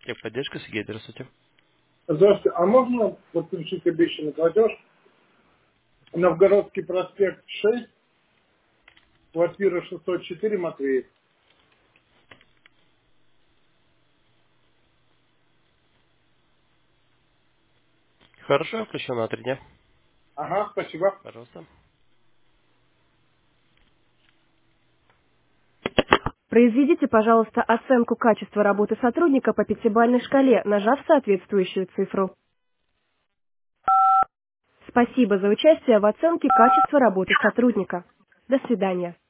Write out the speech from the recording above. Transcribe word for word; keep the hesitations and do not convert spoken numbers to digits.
Техподдержка, Сергей, здравствуйте. Здравствуйте. А можно подключить обещанный платеж? Новгородский проспект шесть, квартира шестьсот четыре, Матвеев. Хорошо, включено на три дня. Ага, спасибо. Пожалуйста. Произведите, пожалуйста, оценку качества работы сотрудника по пятибалльной шкале, нажав соответствующую цифру. Спасибо за участие в оценке качества работы сотрудника. До свидания.